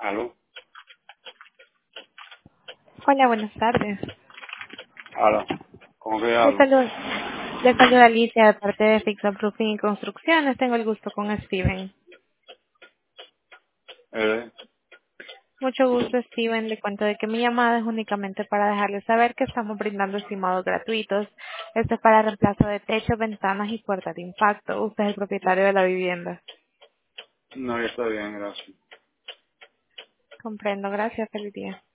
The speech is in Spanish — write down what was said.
Aló, Hola, buenas tardes. aló, ¿cómo que Le hablo? saludo, le saluda Alicia de parte de Fix and Roofing y Construcciones. Tengo el gusto con Steven. Eh, Mucho gusto, Steven. Le cuento de que mi llamada es únicamente para dejarle saber que estamos brindando estimados gratuitos. Esto es para reemplazo de techo, ventanas y puertas de impacto. Usted es el propietario de la vivienda. no, ya está bien, gracias. Comprendo. Gracias. Feliz día.